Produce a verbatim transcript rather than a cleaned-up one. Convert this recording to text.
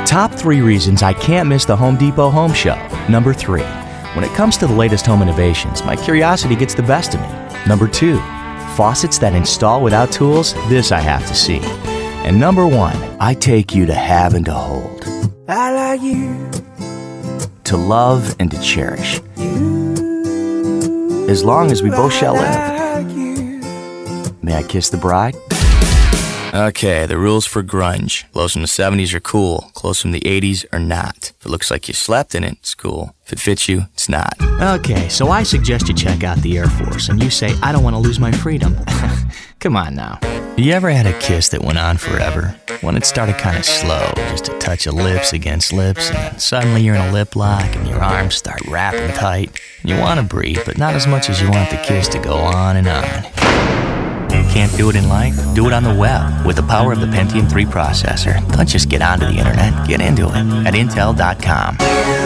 Top three reasons I can't miss the Home Depot Home Show. Number three, when it comes to the latest home innovations, my curiosity gets the best of me. Number two, faucets that install without tools, this I have to see. And number one, I take you to have and to hold. I like you. To love and to cherish. As long as we both shall live. May I kiss the bride? Okay, the rules for grunge. Clothes from the seventies are cool. Clothes from the eighties are not. If it looks like you slept in it, it's cool. If it fits you, it's not. Okay, so I suggest you check out the Air Force, and you say, I don't want to lose my freedom. Come on now. You ever had a kiss that went on forever? When it started kind of slow, just a touch of lips against lips, and then suddenly you're in a lip lock and your arms start wrapping tight. You want to breathe, but not as much as you want the kiss to go on and on. Can't do it in life? Do it on the web with the power of the Pentium three processor. Don't just get onto the internet, get into it at Intel dot com.